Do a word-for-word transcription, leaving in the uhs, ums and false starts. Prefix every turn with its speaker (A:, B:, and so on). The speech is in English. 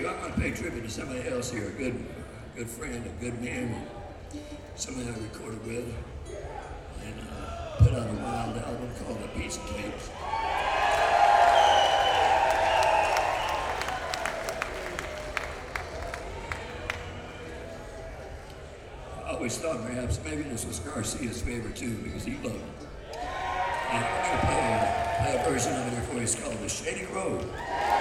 A: you, I want to pay tribute to somebody else here, a good, good friend, a good man, somebody I recorded with, and uh, put out a wild album called A Piece of Cakes. I always thought perhaps maybe this was Garcia's favorite too, because he loved it. And I'm going to play, play a version of it for you. It's called The Shady Road.